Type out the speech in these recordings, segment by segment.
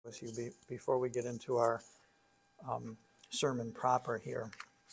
with you before we get into our sermon proper here.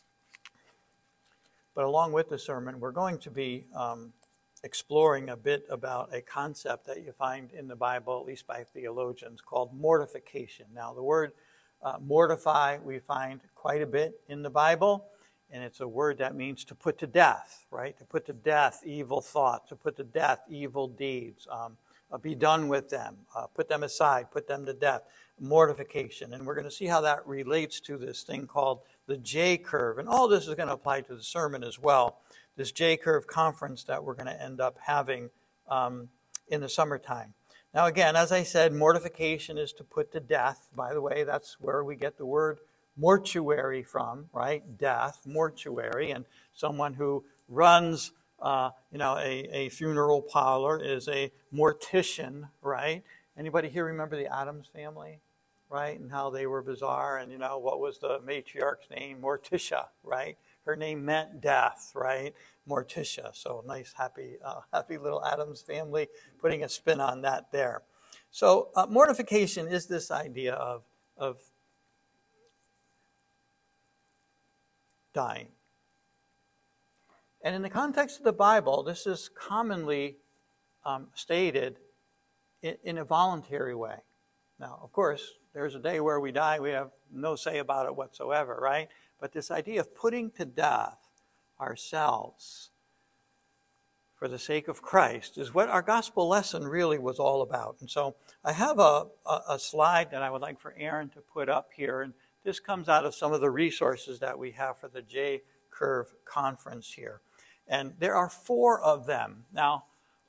But along with the sermon, we're going to be exploring a bit about a concept that you find in the Bible, at least by theologians, called mortification. Now, the word mortify we find quite a bit in the Bible, and it's a word that means to put to death, right? To put to death evil thoughts, to put to death evil deeds, be done with them, put them aside, put them to death, mortification. And we're going to see how that relates to this thing called the J-curve. And all this is going to apply to the sermon as well, this J-curve conference that we're going to end up having in the summertime. Now again, as I said, mortification is to put to death. By the way, that's where we get the word mortuary from, right? Death, mortuary. And someone who runs a funeral parlor is a mortician, right? Anybody here remember the Addams Family, right? And how they were bizarre, and what was the matriarch's name? Morticia, right? Her name meant death, right? Morticia. So nice, happy little Addams Family, putting a spin on that there. So mortification is this idea of dying. And in the context of the Bible, this is commonly stated in a voluntary way. Now, of course, there's a day where we die, we have no say about it whatsoever, right? But this idea of putting to death ourselves for the sake of Christ is what our gospel lesson really was all about. And so I have a slide that I would like for Aaron to put up here, and this comes out of some of the resources that we have for the J-curve conference here. And there are 4 of them. Now,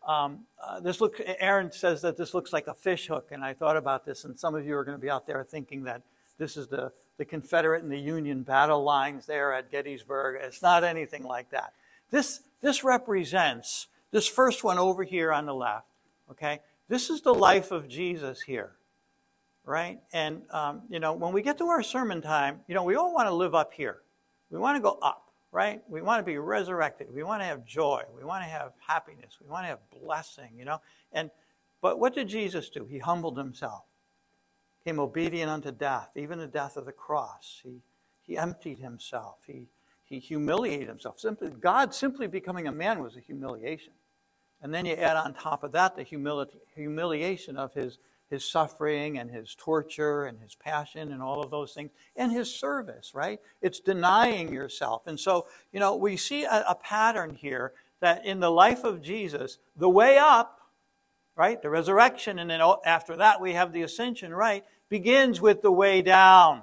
Aaron says that this looks like a fish hook, and I thought about this, and some of you are going to be out there thinking that this is the Confederate and the Union battle lines there at Gettysburg. It's not anything like that. This represents, this first one over here on the left, okay? This is the life of Jesus here, right? And, when we get to our sermon time, we all want to live up here. We want to go up. Right? We want to be resurrected. We want to have joy. We want to have happiness. We want to have blessing, But what did Jesus do? He humbled himself. Became obedient unto death, even the death of the cross. He emptied himself. He humiliated himself. God simply becoming a man was a humiliation. And then you add on top of that the humiliation of his suffering and his torture and his passion and all of those things, and his service, right? It's denying yourself. And so, we see a pattern here that in the life of Jesus, the way up, right, the resurrection, and then after that we have the ascension, right, begins with the way down.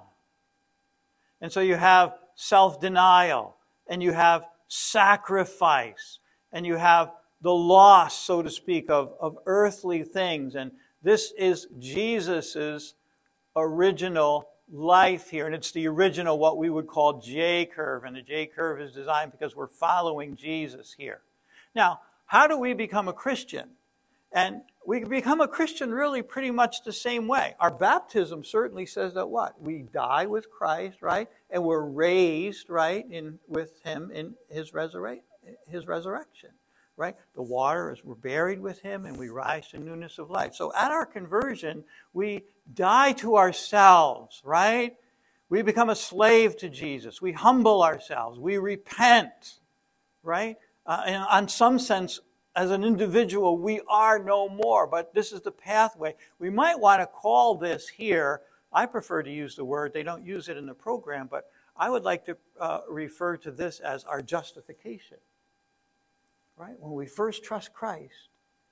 And so you have self-denial, and you have sacrifice, and you have the loss, so to speak, of earthly things. And this is Jesus's original life here, and it's the original, what we would call J-curve, and the J-curve is designed because we're following Jesus here. Now, how do we become a Christian? And we become a Christian really pretty much the same way. Our baptism certainly says that what? We die with Christ, right? And we're raised, right, with him in his resurrection. Right? The water is we're buried with him and we rise to newness of life. So at our conversion, we die to ourselves, right? We become a slave to Jesus. We humble ourselves. We repent, right? And in some sense, as an individual, we are no more. But this is the pathway. We might want to call this here, I prefer to use the word, they don't use it in the program, but I would like to refer to this as our justification. Right? When we first trust Christ,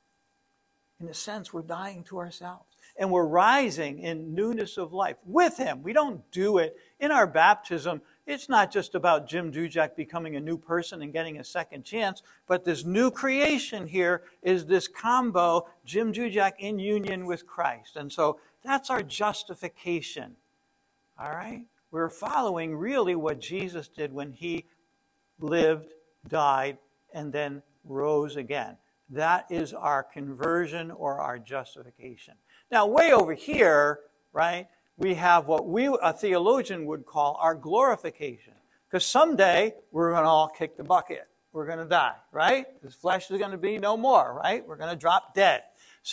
in a sense, we're dying to ourselves. And we're rising in newness of life with him. We don't do it in our baptism. It's not just about Jim Dujak becoming a new person and getting a second chance, but this new creation here is this combo, Jim Dujak in union with Christ. And so that's our justification. All right? We're following really what Jesus did when he lived, died, and then rose again. That is our conversion or our justification. Now, way over here, right, we have what a theologian would call our glorification. Because someday, we're going to all kick the bucket. We're going to die, right? This flesh is going to be no more, right? We're going to drop dead. So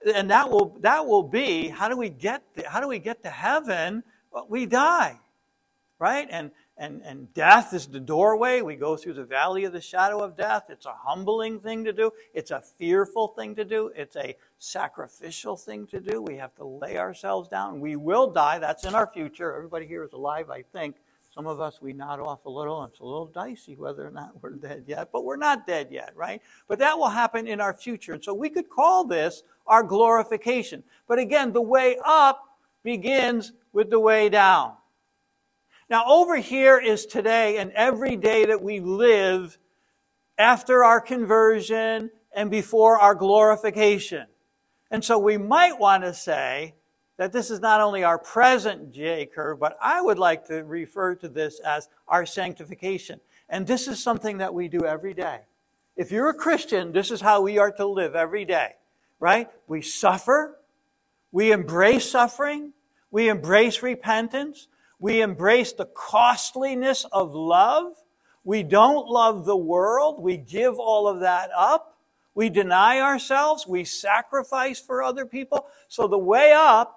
And that will be, how do we get to heaven? Well, we die, right? And death is the doorway. We go through the valley of the shadow of death. It's a humbling thing to do. It's a fearful thing to do. It's a sacrificial thing to do. We have to lay ourselves down. We will die. That's in our future. Everybody here is alive, I think. Some of us, we nod off a little. It's a little dicey whether or not we're dead yet. But we're not dead yet, right? But that will happen in our future. And so we could call this our glorification. But again, the way up begins with the way down. Now, over here is today and every day that we live after our conversion and before our glorification. And so we might want to say that this is not only our present J-curve, but I would like to refer to this as our sanctification. And this is something that we do every day. If you're a Christian, this is how we are to live every day, right? We suffer. We embrace suffering. We embrace repentance. We embrace the costliness of love. We don't love the world. We give all of that up. We deny ourselves. We sacrifice for other people. So the way up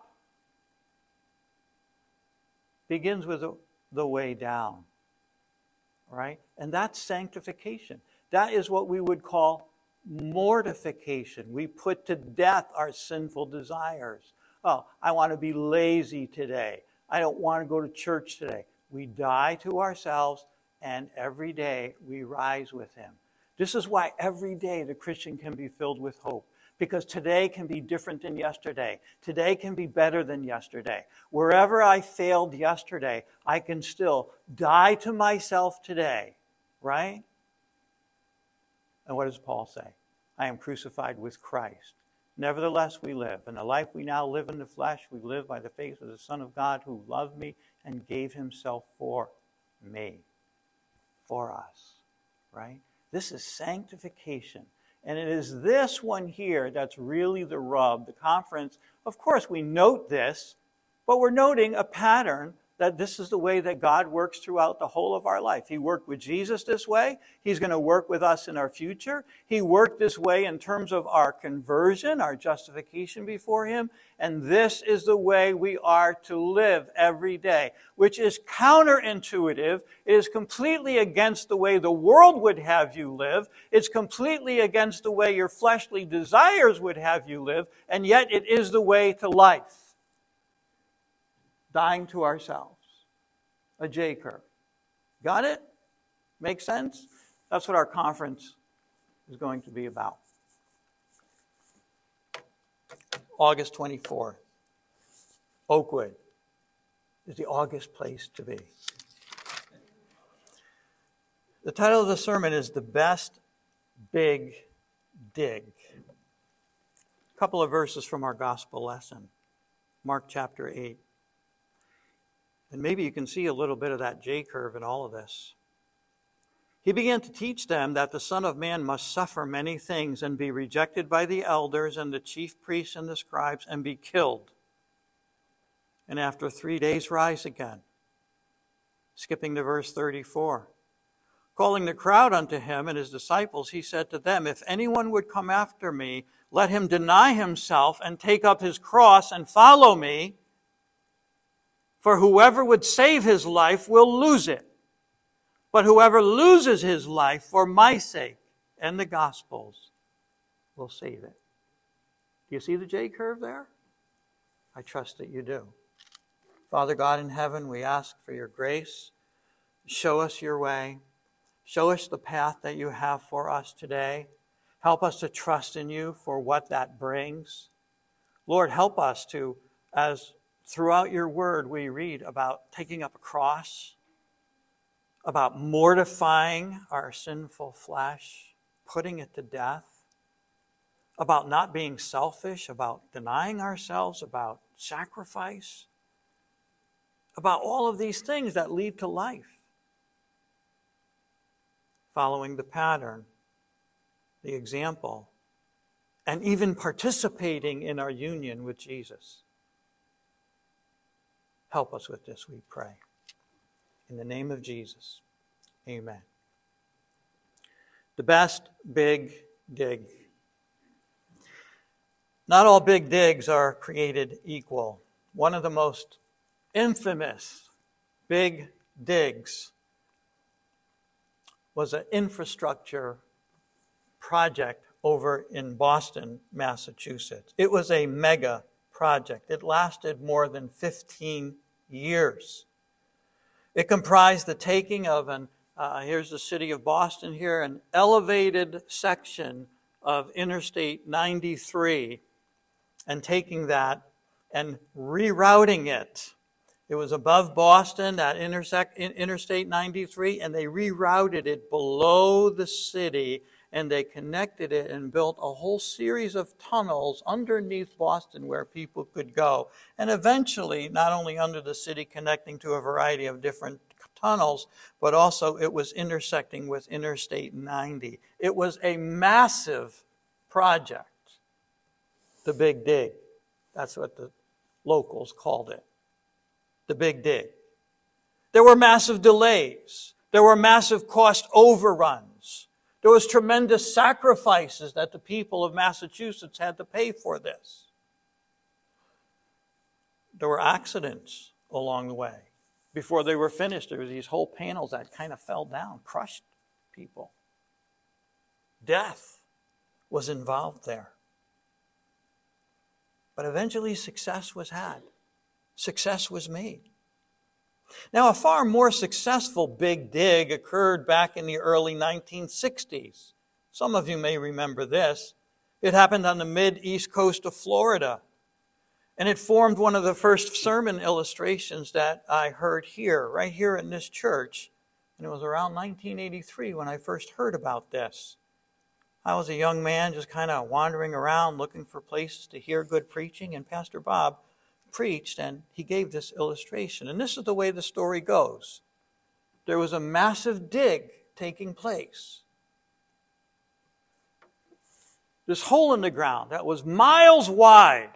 begins with the way down, right? And that's sanctification. That is what we would call mortification. We put to death our sinful desires. Oh, I want to be lazy today. I don't want to go to church today. We die to ourselves, and every day we rise with Him. This is why every day the Christian can be filled with hope. Because today can be different than yesterday. Today can be better than yesterday. Wherever I failed yesterday, I can still die to myself today, right? And what does Paul say? I am crucified with Christ. Nevertheless, we live. And the life we now live in the flesh, we live by the faith of the Son of God who loved me and gave Himself for me, for us, right? This is sanctification. And it is this one here that's really the rub. The conference, of course, we note this, but we're noting a pattern that this is the way that God works throughout the whole of our life. He worked with Jesus this way. He's going to work with us in our future. He worked this way in terms of our conversion, our justification before Him. And this is the way we are to live every day, which is counterintuitive. It is completely against the way the world would have you live. It's completely against the way your fleshly desires would have you live. And yet it is the way to life. Dying to ourselves. A J-curve. Got it? Make sense? That's what our conference is going to be about. August 24th. Oakwood is the August place to be. The title of the sermon is The Best Big Dig. A couple of verses from our gospel lesson. Mark chapter 8. And maybe you can see a little bit of that J-curve in all of this. He began to teach them that the Son of Man must suffer many things and be rejected by the elders and the chief priests and the scribes and be killed. And after 3 days rise again. Skipping to verse 34. Calling the crowd unto Him and His disciples, He said to them, if anyone would come after me, let him deny himself and take up his cross and follow me. For whoever would save his life will lose it. But whoever loses his life for my sake and the gospel's will save it. Do you see the J-curve there? I trust that you do. Father God in heaven, we ask for your grace. Show us your way. Show us the path that you have for us today. Help us to trust in you for what that brings. Lord, help us to, as throughout your word, we read about taking up a cross, about mortifying our sinful flesh, putting it to death, about not being selfish, about denying ourselves, about sacrifice, about all of these things that lead to life. Following the pattern, the example, and even participating in our union with Jesus. Help us with this, we pray. In the name of Jesus, amen. The best big dig. Not all big digs are created equal. One of the most infamous big digs was an infrastructure project over in Boston, Massachusetts. It was a mega project. It lasted more than 15 years. It comprised the taking of here's the city of Boston here, an elevated section of Interstate 93, and taking that and rerouting it. It was above Boston, that Interstate 93, and they rerouted it below the city, and they connected it and built a whole series of tunnels underneath Boston where people could go. And eventually, not only under the city connecting to a variety of different tunnels, but also it was intersecting with Interstate 90. It was a massive project, the Big Dig. That's what the locals called it, the Big Dig. There were massive delays. There were massive cost overruns. There was tremendous sacrifices that the people of Massachusetts had to pay for this. There were accidents along the way. Before they were finished, there were these whole panels that kind of fell down, crushed people. Death was involved there. But eventually success was had. Success was made. Now, a far more successful big dig occurred back in the early 1960s. Some of you may remember this. It happened on the mid-east coast of Florida. And it formed one of the first sermon illustrations that I heard here, right here in this church. And it was around 1983 when I first heard about this. I was a young man just kind of wandering around looking for places to hear good preaching, and Pastor Bob preached, and he gave this illustration. And this is the way the story goes. There was a massive dig taking place. This hole in the ground that was miles wide,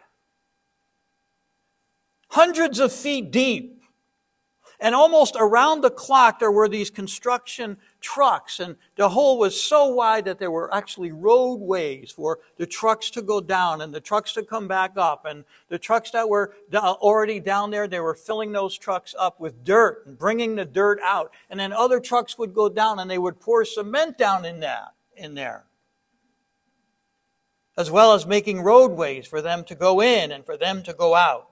hundreds of feet deep. And almost around the clock, there were these construction trucks. And the hole was so wide that there were actually roadways for the trucks to go down and the trucks to come back up. And the trucks that were already down there, they were filling those trucks up with dirt and bringing the dirt out. And then other trucks would go down and they would pour cement down in there. As well as making roadways for them to go in and for them to go out.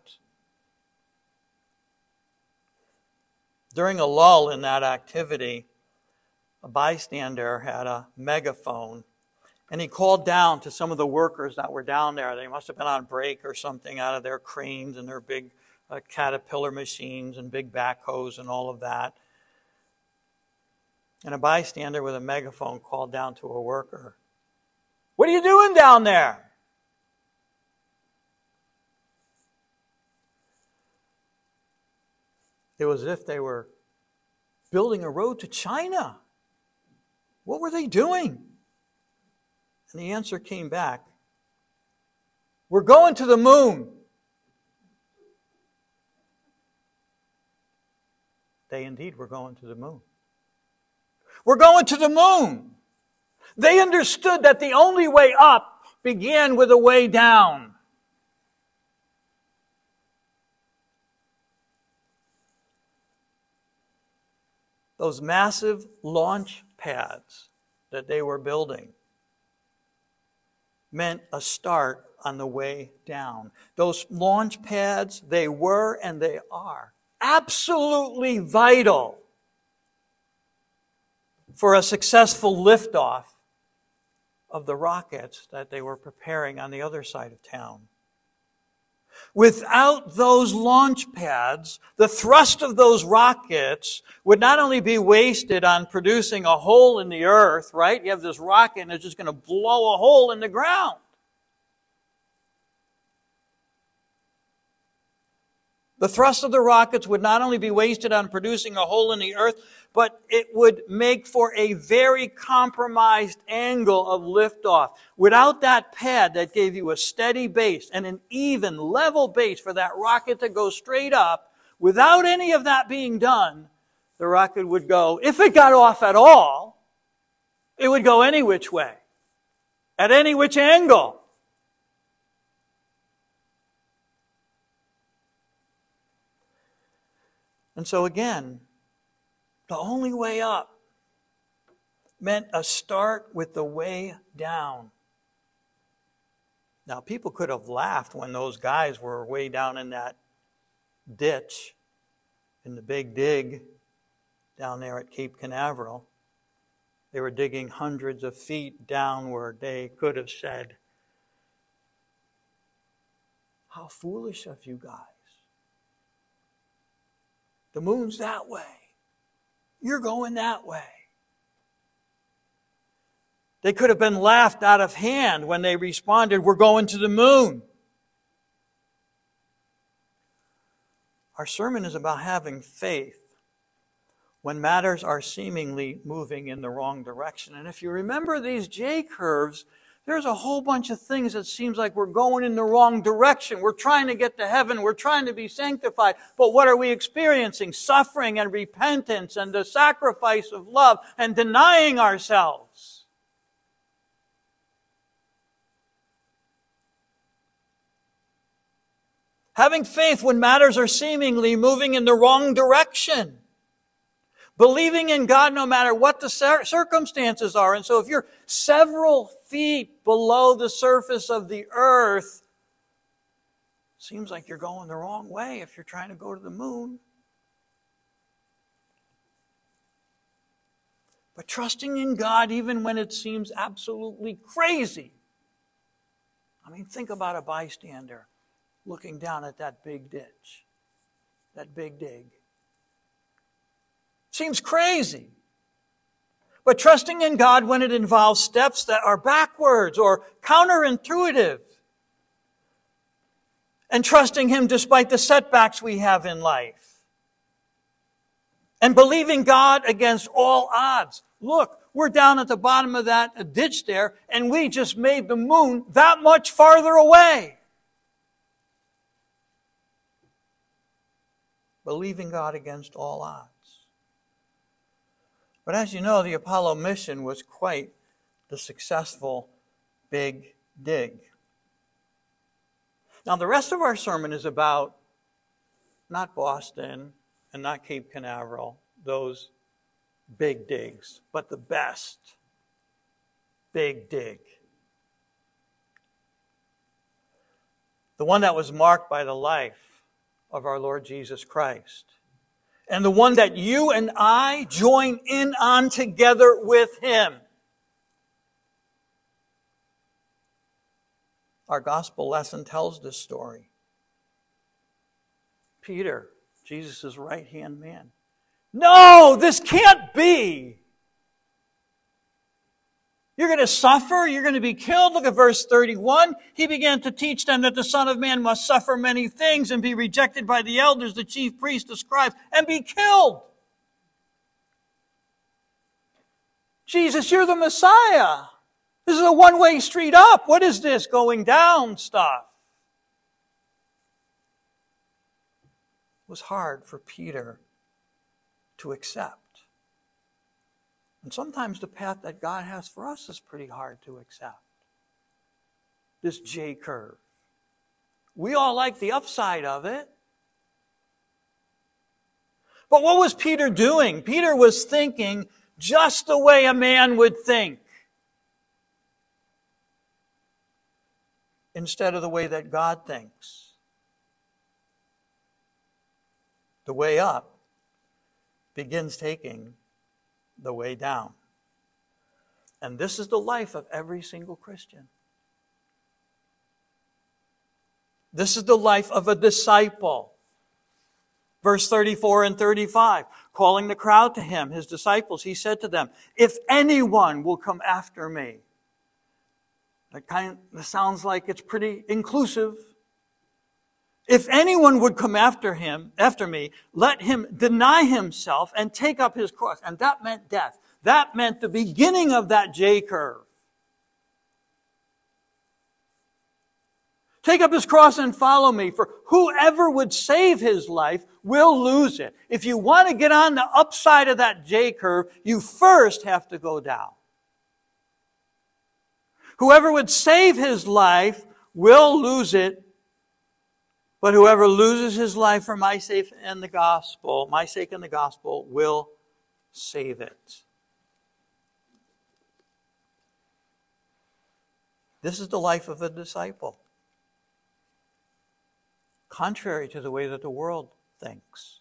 During a lull in that activity, a bystander had a megaphone, and he called down to some of the workers that were down there. They must have been on break or something out of their cranes and their big Caterpillar machines and big backhoes and all of that. And a bystander with a megaphone called down to a worker, "What are you doing down there?" It was as if they were building a road to China. What were they doing? And the answer came back, "We're going to the moon." They indeed were going to the moon. We're going to the moon. They understood that the only way up began with a way down. Those massive launch pads that they were building meant a start on the way down. Those launch pads, they were and they are absolutely vital for a successful liftoff of the rockets that they were preparing on the other side of town. Without those launch pads, the thrust of those rockets would not only be wasted on producing a hole in the earth, right? You have this rocket and it's just going to blow a hole in the ground. The thrust of the rockets would not only be wasted on producing a hole in the earth, but it would make for a very compromised angle of liftoff. Without that pad that gave you a steady base and an even level base for that rocket to go straight up, without any of that being done, the rocket would go, if it got off at all, it would go any which way, at any which angle. And so again, the only way up meant a start with the way down. Now, people could have laughed when those guys were way down in that ditch in the Big Dig down there at Cape Canaveral. They were digging hundreds of feet downward. They could have said, "How foolish of you guys. The moon's that way. You're going that way." They could have been laughed out of hand when they responded, "We're going to the moon." Our sermon is about having faith when matters are seemingly moving in the wrong direction. And if you remember these J-curves, there's a whole bunch of things that seems like we're going in the wrong direction. We're trying to get to heaven. We're trying to be sanctified. But what are we experiencing? Suffering and repentance and the sacrifice of love and denying ourselves. Having faith when matters are seemingly moving in the wrong direction. Believing in God no matter what the circumstances are. And so if you're several feet below the surface of the earth, seems like you're going the wrong way if you're trying to go to the moon. But trusting in God even when it seems absolutely crazy. I mean, think about a bystander looking down at that big ditch, that big dig. Seems crazy. But trusting in God when it involves steps that are backwards or counterintuitive. And trusting Him despite the setbacks we have in life. And believing God against all odds. Look, we're down at the bottom of that ditch there, and we just made the moon that much farther away. Believing God against all odds. But as you know, the Apollo mission was quite the successful big dig. Now, the rest of our sermon is about not Boston and not Cape Canaveral, those big digs, but the best big dig. The one that was marked by the life of our Lord Jesus Christ. And the one that you and I join in on together with Him. Our gospel lesson tells this story. Peter, Jesus' right-hand man. "No, this can't be. You're going to suffer. You're going to be killed." Look at verse 31. "He began to teach them that the Son of Man must suffer many things and be rejected by the elders, the chief priests, the scribes, and be killed." Jesus, you're the Messiah. This is a one-way street up. What is this going down stuff? It was hard for Peter to accept. And sometimes the path that God has for us is pretty hard to accept. This J-curve. We all like the upside of it. But what was Peter doing? Peter was thinking just the way a man would think, instead of the way that God thinks. The way up begins taking the way down. And this is the life of every single Christian. This is the life of a disciple. Verse 34 and 35, calling the crowd to Him, His disciples, He said to them, "If anyone will come after me." That sounds like it's pretty inclusive. "If anyone would come after me, let him deny himself and take up his cross." And that meant death. That meant the beginning of that J-curve. "Take up his cross and follow me, for whoever would save his life will lose it." If you want to get on the upside of that J-curve, you first have to go down. Whoever would save his life will lose it. But whoever loses his life for my sake and the gospel, will save it. This is the life of a disciple. Contrary to the way that the world thinks.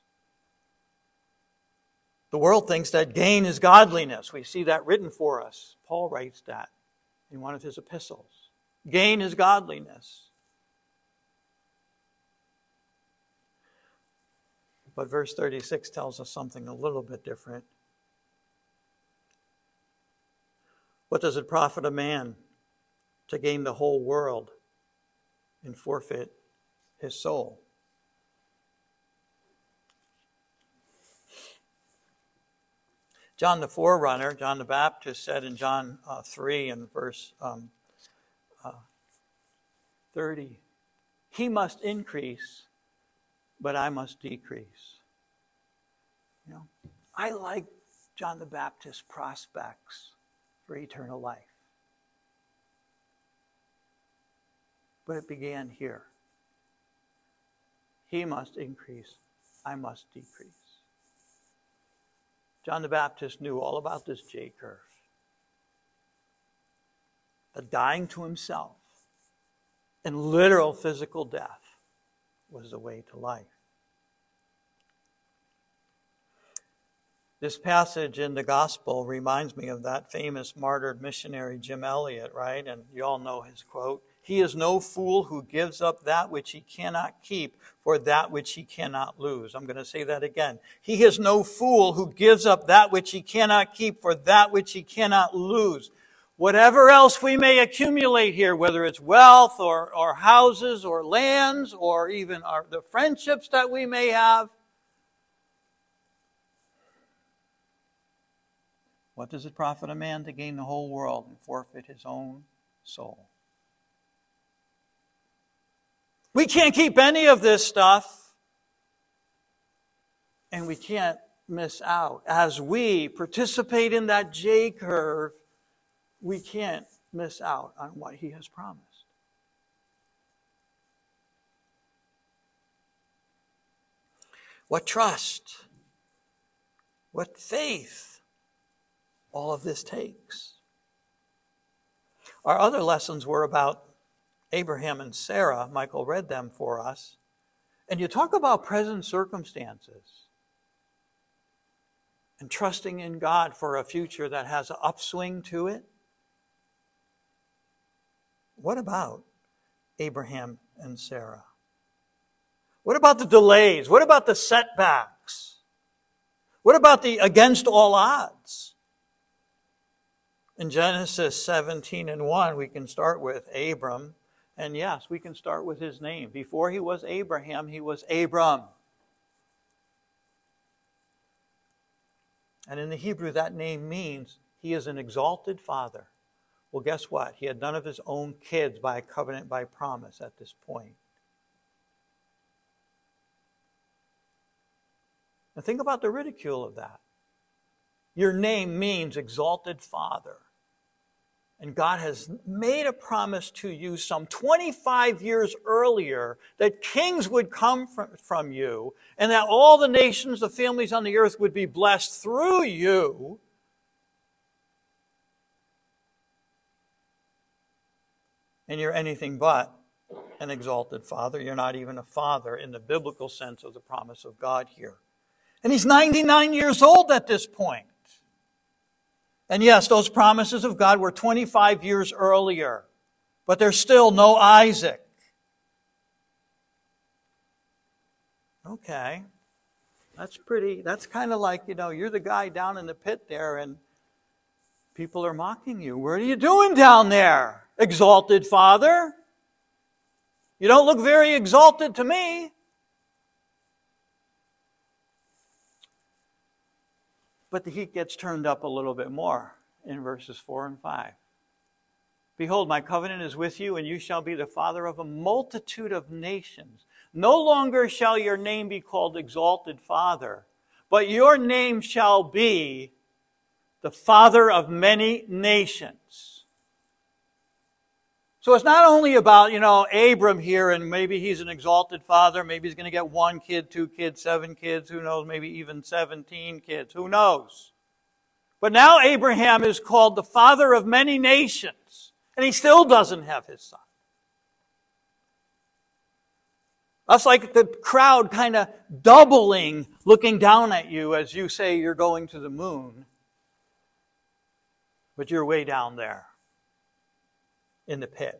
The world thinks that gain is godliness. We see that written for us. Paul writes that in one of his epistles. Gain is godliness. But verse 36 tells us something a little bit different. What does it profit a man to gain the whole world and forfeit his soul? John the forerunner, John the Baptist, said in John 3 and verse 30, he must increase, but I must decrease. You know, I like John the Baptist's prospects for eternal life. But it began here. He must increase, I must decrease. John the Baptist knew all about this J-curve. The dying to himself and literal physical death was the way to life. This passage in the gospel reminds me of that famous martyred missionary Jim Elliot, right? And you all know his quote. He is no fool who gives up that which he cannot keep for that which he cannot lose. I'm going to say that again. He is no fool who gives up that which he cannot keep for that which he cannot lose. Whatever else we may accumulate here, whether it's wealth or houses or lands or even the friendships that we may have, what does it profit a man to gain the whole world and forfeit his own soul? We can't keep any of this stuff, and we can't miss out. As we participate in that J-curve, we can't miss out on what he has promised. What trust, what faith all of this takes. Our other lessons were about Abraham and Sarah. Michael read them for us. And you talk about present circumstances and trusting in God for a future that has an upswing to it. What about Abraham and Sarah? What about the delays? What about the setbacks? What about the against all odds? In Genesis 17:1, we can start with Abram. And yes, we can start with his name. Before he was Abraham, he was Abram. And in the Hebrew, that name means he is an exalted father. Well, guess what? He had none of his own kids by covenant, by promise at this point. Now think about the ridicule of that. Your name means exalted father. And God has made a promise to you some 25 years earlier that kings would come from you and that all the nations, the families on the earth would be blessed through you. And you're anything but an exalted father. You're not even a father in the biblical sense of the promise of God here. And he's 99 years old at this point. And yes, those promises of God were 25 years earlier, but there's still no Isaac. Okay, that's kind of like, you're the guy down in the pit there and people are mocking you. What are you doing down there, exalted father? You don't look very exalted to me. But the heat gets turned up a little bit more in verses 4 and 5. Behold, my covenant is with you, and you shall be the father of a multitude of nations. No longer shall your name be called exalted father, but your name shall be the father of many nations. So it's not only about, Abram here, and maybe he's an exalted father, maybe he's going to get 1 kid, 2 kids, 7 kids, who knows, maybe even 17 kids, who knows. But now Abraham is called the father of many nations, and he still doesn't have his son. That's like the crowd kind of doubling, looking down at you as you say you're going to the moon, but you're way down there in the pit.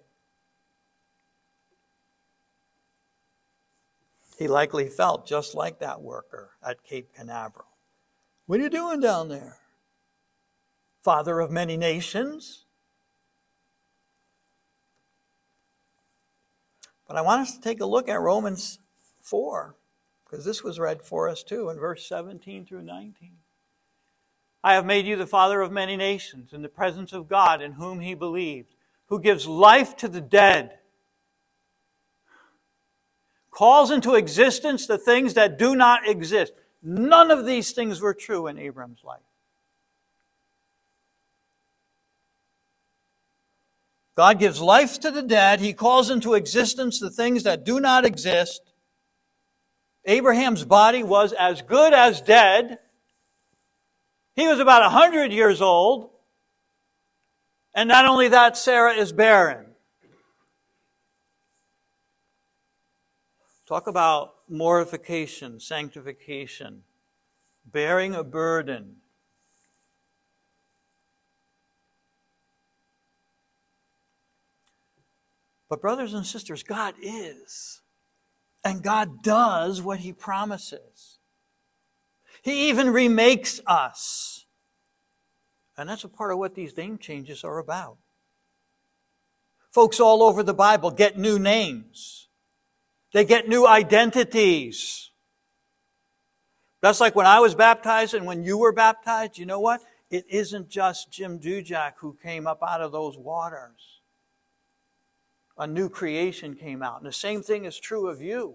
He likely felt just like that worker at Cape Canaveral. What are you doing down there? Father of many nations? But I want us to take a look at Romans 4, because this was read for us too in verse 17 through 19. I have made you the father of many nations in the presence of God in whom he believed, who gives life to the dead, calls into existence the things that do not exist. None of these things were true in Abram's life. God gives life to the dead. He calls into existence the things that do not exist. Abraham's body was as good as dead. He was about 100 years old. And not only that, Sarah is barren. Talk about mortification, sanctification, bearing a burden. But brothers and sisters, God is, and God does what he promises. He even remakes us. And that's a part of what these name changes are about. Folks all over the Bible get new names. They get new identities. That's like when I was baptized and when you were baptized, you know what? It isn't just Jim Dujak who came up out of those waters. A new creation came out. And the same thing is true of you.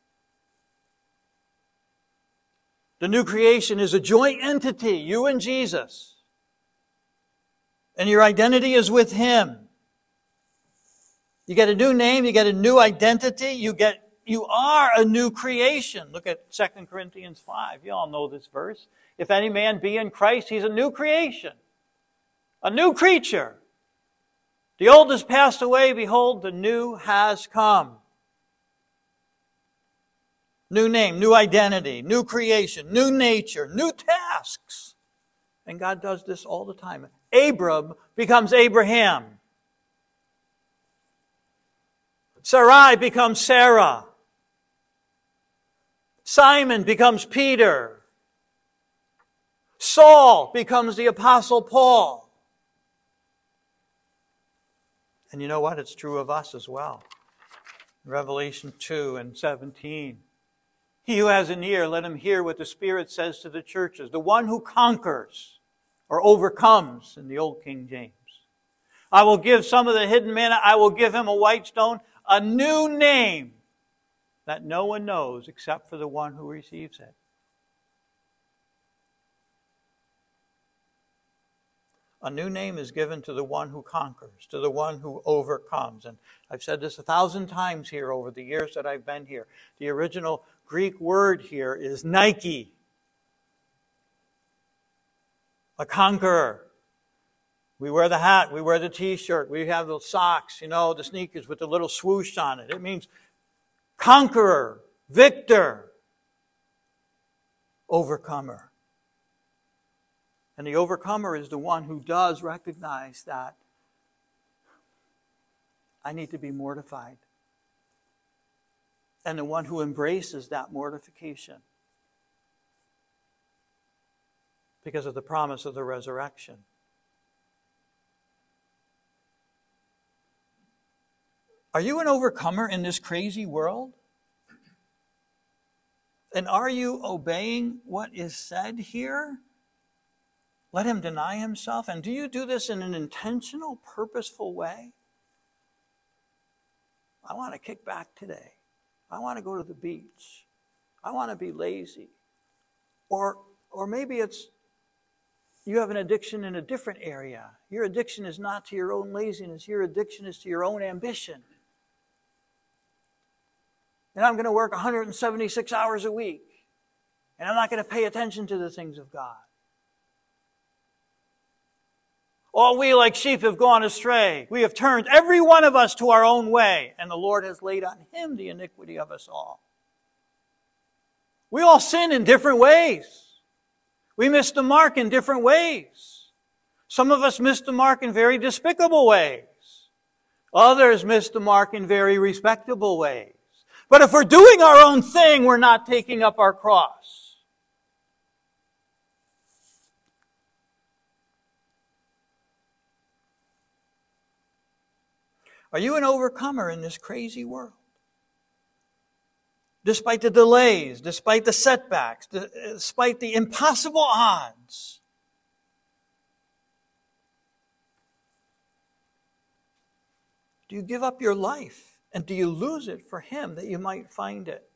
The new creation is a joint entity, you and Jesus. And your identity is with him. You get a new name, you get a new identity, you are a new creation. Look at 2 Corinthians 5. You all know this verse. If any man be in Christ, he's a new creation. A new creature. The old has passed away, behold, the new has come. New name, new identity, new creation, new nature, new tasks. And God does this all the time. Abram becomes Abraham. Sarai becomes Sarah. Simon becomes Peter. Saul becomes the Apostle Paul. And you know what? It's true of us as well. Revelation 2 and 17. He who has an ear, let him hear what the Spirit says to the churches. The one who conquers or overcomes in the old King James. I will give some of the hidden manna. I will give him a white stone, a new name that no one knows except for the one who receives it. A new name is given to the one who conquers, to the one who overcomes. And I've said this 1,000 times here over the years that I've been here. The original Greek word here is Nike. A conqueror. We wear the hat, we wear the t-shirt, we have the socks, the sneakers with the little swoosh on it. It means conqueror, victor, overcomer. And the overcomer is the one who does recognize that I need to be mortified. And the one who embraces that mortification because of the promise of the resurrection. Are you an overcomer in this crazy world? And are you obeying what is said here? Let him deny himself. And do you do this in an intentional, purposeful way? I want to kick back today. I want to go to the beach. I want to be lazy. Or maybe it's you have an addiction in a different area. Your addiction is not to your own laziness. Your addiction is to your own ambition. And I'm going to work 176 hours a week. And I'm not going to pay attention to the things of God. All we like sheep have gone astray. We have turned every one of us to our own way. And the Lord has laid on him the iniquity of us all. We all sin in different ways. We miss the mark in different ways. Some of us miss the mark in very despicable ways. Others miss the mark in very respectable ways. But if we're doing our own thing, we're not taking up our cross. Are you an overcomer in this crazy world? Despite the delays, despite the setbacks, despite the impossible odds. Do you give up your life? And do you lose it for Him that you might find it?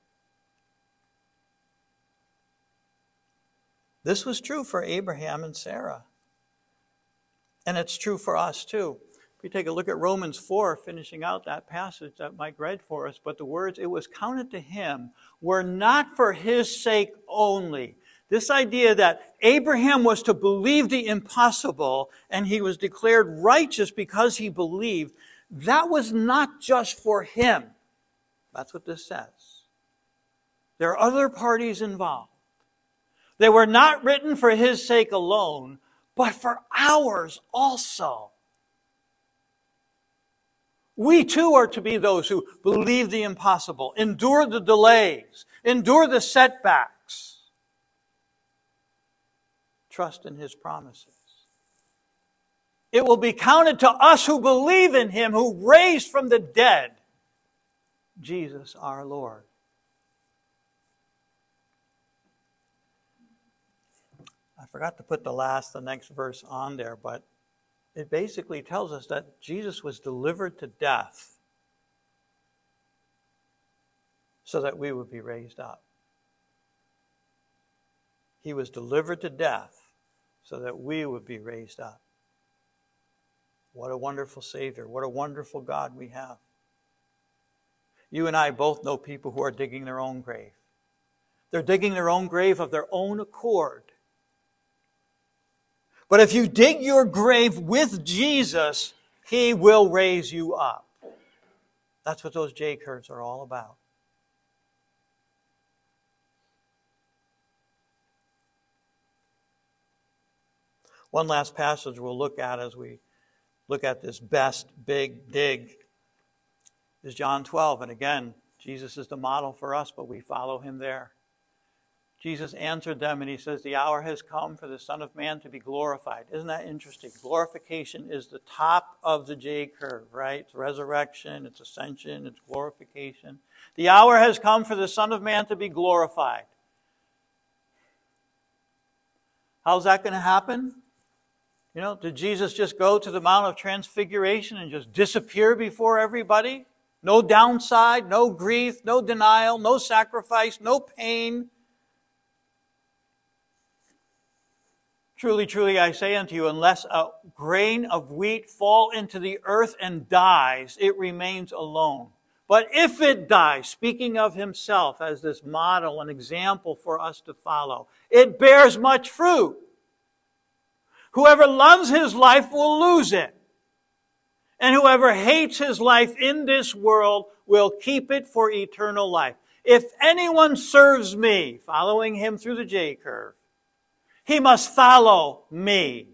This was true for Abraham and Sarah. And it's true for us too. If we take a look at Romans 4, finishing out that passage that Mike read for us, but the words, it was counted to him, were not for his sake only. This idea that Abraham was to believe the impossible and he was declared righteous because he believed, that was not just for him. That's what this says. There are other parties involved. They were not written for his sake alone, but for ours also. We too are to be those who believe the impossible, endure the delays, endure the setbacks, trust in His promises. It will be counted to us who believe in Him, who raised from the dead Jesus our Lord. I forgot to put the next verse on there, but it basically tells us that Jesus was delivered to death so that we would be raised up. He was delivered to death so that we would be raised up. What a wonderful Savior. What a wonderful God we have. You and I both know people who are digging their own grave. They're digging their own grave of their own accord. But if you dig your grave with Jesus, He will raise you up. That's what those J curves are all about. One last passage we'll look at as we look at this best big dig is John 12. And again, Jesus is the model for us, but we follow Him there. Jesus answered them and He says, the hour has come for the Son of Man to be glorified. Isn't that interesting? Glorification is the top of the J curve, right? It's resurrection, it's ascension, it's glorification. The hour has come for the Son of Man to be glorified. How's that going to happen? You know, did Jesus just go to the Mount of Transfiguration and just disappear before everybody? No downside, no grief, no denial, no sacrifice, no pain. Truly, truly, I say unto you, unless a grain of wheat fall into the earth and dies, it remains alone. But if it dies, speaking of Himself as this model, an example for us to follow, it bears much fruit. Whoever loves his life will lose it. And whoever hates his life in this world will keep it for eternal life. If anyone serves me, following Him through the J curve, he must follow me.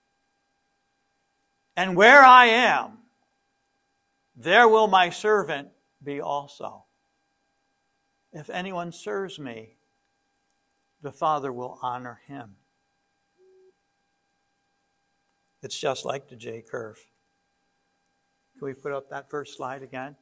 And where I am, there will my servant be also. If anyone serves me, the Father will honor him. It's just like the J curve. Can we put up that first slide again?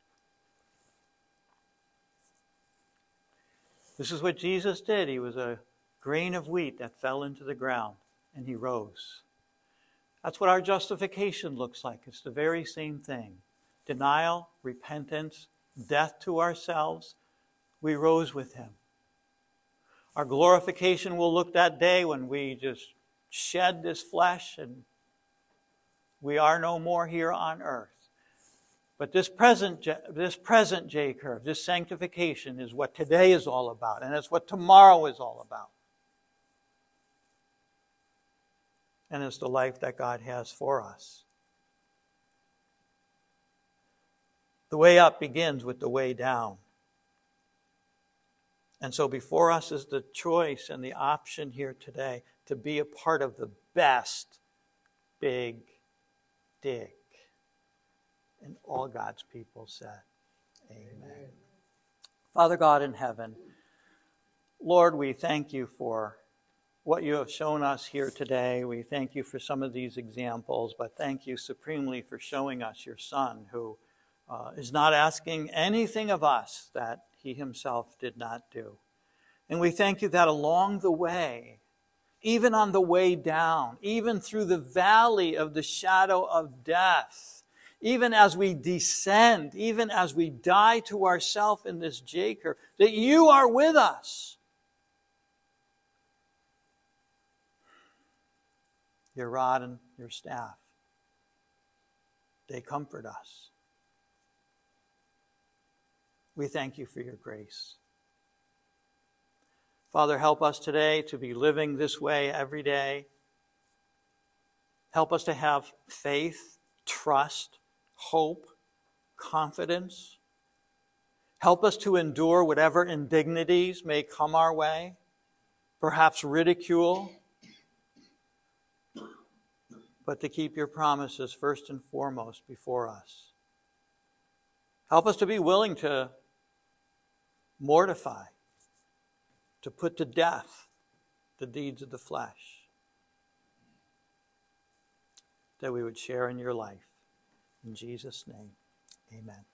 This is what Jesus did. He was a grain of wheat that fell into the ground, and He rose. That's what our justification looks like. It's the very same thing. Denial, repentance, death to ourselves. We rose with Him. Our glorification will look that day when we just shed this flesh and we are no more here on earth. But this present J-curve, this sanctification is what today is all about, and it's what tomorrow is all about. And it's the life that God has for us. The way up begins with the way down. And so before us is the choice and the option here today to be a part of the best big dig. And all God's people said, amen. Father God in heaven, Lord, we thank you for what you have shown us here today. We thank you for some of these examples, but thank you supremely for showing us your Son, who is not asking anything of us that he himself did not do. And we thank you that along the way, even on the way down, even through the valley of the shadow of death, even as we descend, even as we die to ourselves in this J-curve, that you are with us. Your rod and your staff, they comfort us. We thank you for your grace. Father, help us today to be living this way every day. Help us to have faith, trust, hope, confidence. Help us to endure whatever indignities may come our way, perhaps ridicule, but to keep your promises first and foremost before us. Help us to be willing to mortify, to put to death the deeds of the flesh, that we would share in your life. In Jesus' name, amen.